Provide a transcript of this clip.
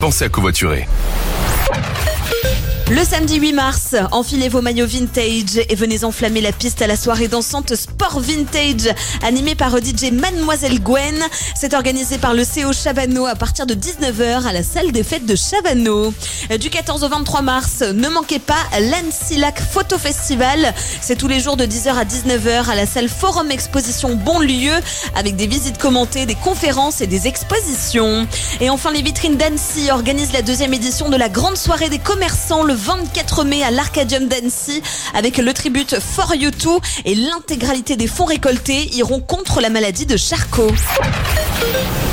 pensez à covoiturer. Le samedi 8 mars, enfilez vos maillots vintage et venez enflammer la piste à la soirée dansante Sport Vintage, animée par DJ Mademoiselle Gwen. C'est organisé par le CO Chavano à partir de 19h à la salle des fêtes de Chavano. Du 14 au 23 mars, ne manquez pas l'Annecy Lac Photo Festival. C'est tous les jours de 10h à 19h à la salle Forum Exposition Bonlieu avec des visites commentées, des conférences et des expositions. Et enfin, les vitrines d'Annecy organisent la deuxième édition de la grande soirée des commerçants le 24 mai à l'Arcadium d'Annecy avec le tribute For You Too et l'intégralité des fonds récoltés iront contre la maladie de Charcot.